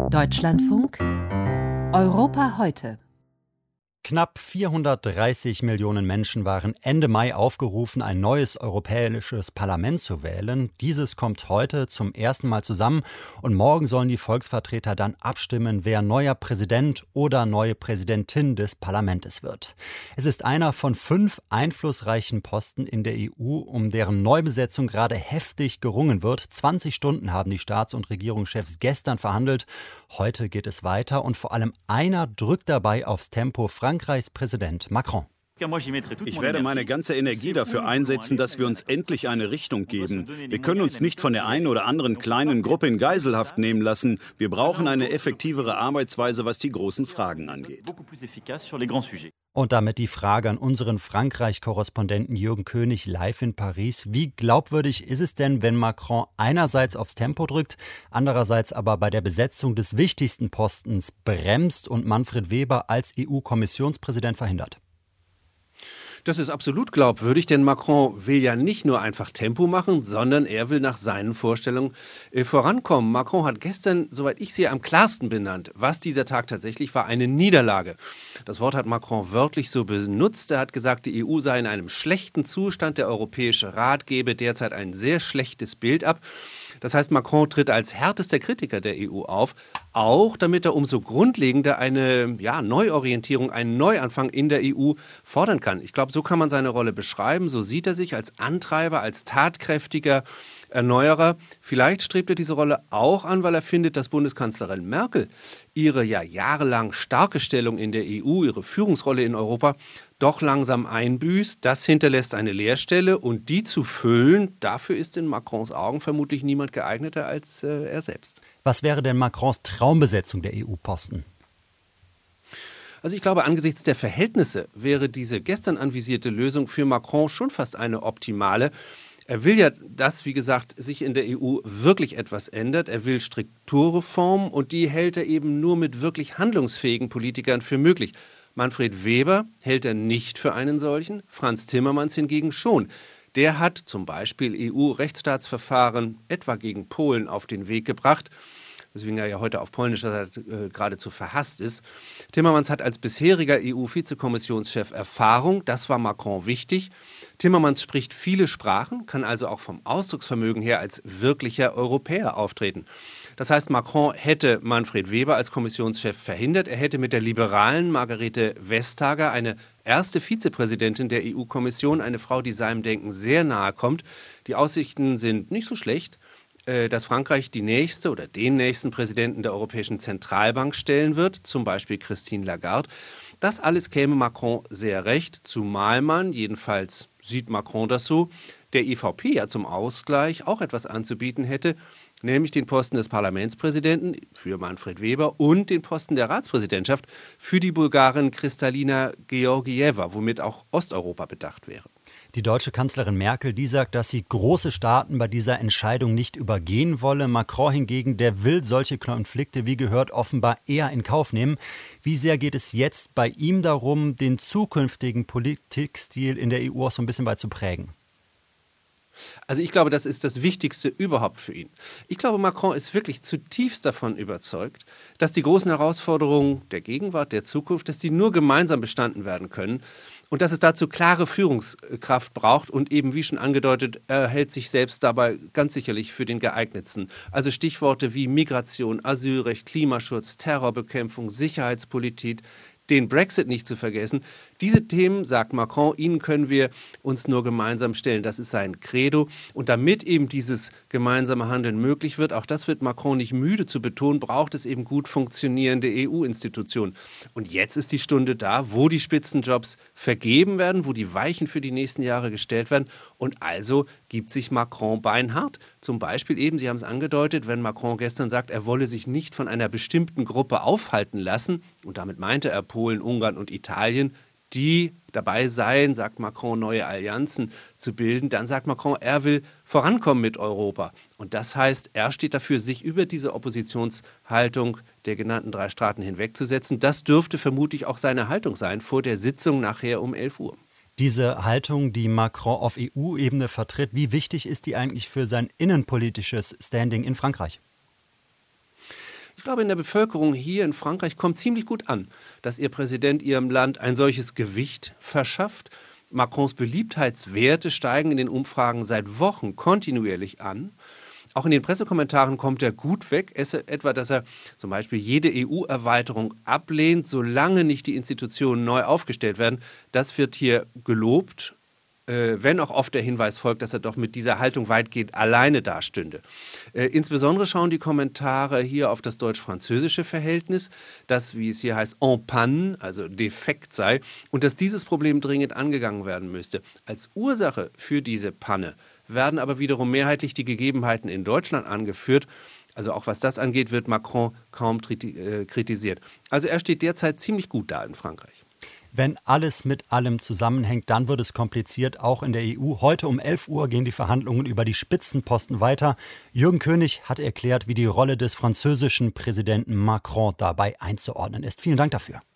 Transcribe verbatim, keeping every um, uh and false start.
Deutschlandfunk Europa heute. Knapp vierhundertdreißig Millionen Menschen waren Ende Mai aufgerufen, ein neues europäisches Parlament zu wählen. Dieses kommt heute zum ersten Mal zusammen und morgen sollen die Volksvertreter dann abstimmen, wer neuer Präsident oder neue Präsidentin des Parlaments wird. Es ist einer von fünf einflussreichen Posten in der E U, um deren Neubesetzung gerade heftig gerungen wird. zwanzig Stunden haben die Staats- und Regierungschefs gestern verhandelt. Heute geht es weiter und vor allem einer drückt dabei aufs Tempo: Frankreichs Präsident Macron. Ich werde meine ganze Energie dafür einsetzen, dass wir uns endlich eine Richtung geben. Wir können uns nicht von der einen oder anderen kleinen Gruppe in Geiselhaft nehmen lassen. Wir brauchen eine effektivere Arbeitsweise, was die großen Fragen angeht. Und damit die Frage an unseren Frankreich-Korrespondenten Jürgen König live in Paris. Wie glaubwürdig ist es denn, wenn Macron einerseits aufs Tempo drückt, andererseits aber bei der Besetzung des wichtigsten Postens bremst und Manfred Weber als E U-Kommissionspräsident verhindert? Das ist absolut glaubwürdig, denn Macron will ja nicht nur einfach Tempo machen, sondern er will nach seinen Vorstellungen äh, vorankommen. Macron hat gestern, soweit ich sehe, am klarsten benannt, was dieser Tag tatsächlich war: eine Niederlage. Das Wort hat Macron wörtlich so benutzt. Er hat gesagt, die E U sei in einem schlechten Zustand. Der Europäische Rat gebe derzeit ein sehr schlechtes Bild ab. Das heißt, Macron tritt als härtester Kritiker der E U auf, auch damit er umso grundlegender eine ja, Neuorientierung, einen Neuanfang in der E U fordern kann. Ich glaube, so kann man seine Rolle beschreiben. So sieht er sich als Antreiber, als tatkräftiger Erneuerer. Vielleicht strebt er diese Rolle auch an, weil er findet, dass Bundeskanzlerin Merkel ihre ja jahrelang starke Stellung in der E U, ihre Führungsrolle in Europa, doch langsam einbüßt. Das hinterlässt eine Leerstelle und die zu füllen, dafür ist in Macrons Augen vermutlich niemand geeigneter als äh, er selbst. Was wäre denn Macrons Traumbesetzung der E U-Posten? Also ich glaube, angesichts der Verhältnisse wäre diese gestern anvisierte Lösung für Macron schon fast eine optimale. Er will ja, dass, wie gesagt, sich in der E U wirklich etwas ändert. Er will Strukturreformen und die hält er eben nur mit wirklich handlungsfähigen Politikern für möglich. Manfred Weber hält er nicht für einen solchen, Frans Timmermans hingegen schon. Der hat zum Beispiel E U-Rechtsstaatsverfahren etwa gegen Polen auf den Weg gebracht, weswegen er ja heute auf polnischer Seite äh, geradezu verhasst ist. Timmermans hat als bisheriger E U-Vizekommissionschef Erfahrung, das war Macron wichtig. Timmermans spricht viele Sprachen, kann also auch vom Ausdrucksvermögen her als wirklicher Europäer auftreten. Das heißt, Macron hätte Manfred Weber als Kommissionschef verhindert. Er hätte mit der liberalen Margarete Vestager eine erste Vizepräsidentin der E U-Kommission, eine Frau, die seinem Denken sehr nahe kommt. Die Aussichten sind nicht so schlecht, dass Frankreich die nächste oder den nächsten Präsidenten der Europäischen Zentralbank stellen wird, zum Beispiel Christine Lagarde. Das alles käme Macron sehr recht, zumal man, jedenfalls sieht Macron das so, der E V P ja zum Ausgleich auch etwas anzubieten hätte, nämlich den Posten des Parlamentspräsidenten für Manfred Weber und den Posten der Ratspräsidentschaft für die Bulgarin Kristalina Georgieva, womit auch Osteuropa bedacht wäre. Die deutsche Kanzlerin Merkel, die sagt, dass sie große Staaten bei dieser Entscheidung nicht übergehen wolle. Macron hingegen, der will solche Konflikte, wie gehört, offenbar eher in Kauf nehmen. Wie sehr geht es jetzt bei ihm darum, den zukünftigen Politikstil in der E U auch so ein bisschen weit zu prägen? Also ich glaube, das ist das Wichtigste überhaupt für ihn. Ich glaube, Macron ist wirklich zutiefst davon überzeugt, dass die großen Herausforderungen der Gegenwart, der Zukunft, dass die nur gemeinsam bestanden werden können und dass es dazu klare Führungskraft braucht und eben, wie schon angedeutet, er hält sich selbst dabei ganz sicherlich für den geeignetsten. Also Stichworte wie Migration, Asylrecht, Klimaschutz, Terrorbekämpfung, Sicherheitspolitik, den Brexit nicht zu vergessen. Diese Themen, sagt Macron, ihnen können wir uns nur gemeinsam stellen. Das ist sein Credo. Und damit eben dieses gemeinsame Handeln möglich wird, auch das wird Macron nicht müde zu betonen, braucht es eben gut funktionierende E U-Institutionen. Und jetzt ist die Stunde da, wo die Spitzenjobs vergeben werden, wo die Weichen für die nächsten Jahre gestellt werden. Und also gibt sich Macron beinhart. Zum Beispiel eben, Sie haben es angedeutet, wenn Macron gestern sagt, er wolle sich nicht von einer bestimmten Gruppe aufhalten lassen, und damit meinte er Polen, Ungarn und Italien, die dabei seien, sagt Macron, neue Allianzen zu bilden, dann sagt Macron, er will vorankommen mit Europa. Und das heißt, er steht dafür, sich über diese Oppositionshaltung der genannten drei Staaten hinwegzusetzen. Das dürfte vermutlich auch seine Haltung sein vor der Sitzung nachher um elf Uhr. Diese Haltung, die Macron auf E U-Ebene vertritt, wie wichtig ist die eigentlich für sein innenpolitisches Standing in Frankreich? Ich glaube, in der Bevölkerung hier in Frankreich kommt ziemlich gut an, dass ihr Präsident ihrem Land ein solches Gewicht verschafft. Macrons Beliebtheitswerte steigen in den Umfragen seit Wochen kontinuierlich an. Auch in den Pressekommentaren kommt er gut weg, etwa, dass er zum Beispiel jede E U-Erweiterung ablehnt, solange nicht die Institutionen neu aufgestellt werden. Das wird hier gelobt, äh, wenn auch oft der Hinweis folgt, dass er doch mit dieser Haltung weitgehend alleine dastünde. Äh, insbesondere schauen die Kommentare hier auf das deutsch-französische Verhältnis, das, wie es hier heißt, en panne, also defekt sei, und dass dieses Problem dringend angegangen werden müsste. Als Ursache für diese Panne werden aber wiederum mehrheitlich die Gegebenheiten in Deutschland angeführt. Also auch was das angeht, wird Macron kaum kritisiert. Also er steht derzeit ziemlich gut da in Frankreich. Wenn alles mit allem zusammenhängt, dann wird es kompliziert, auch in der E U. Heute um elf Uhr gehen die Verhandlungen über die Spitzenposten weiter. Jürgen König hat erklärt, wie die Rolle des französischen Präsidenten Macron dabei einzuordnen ist. Vielen Dank dafür.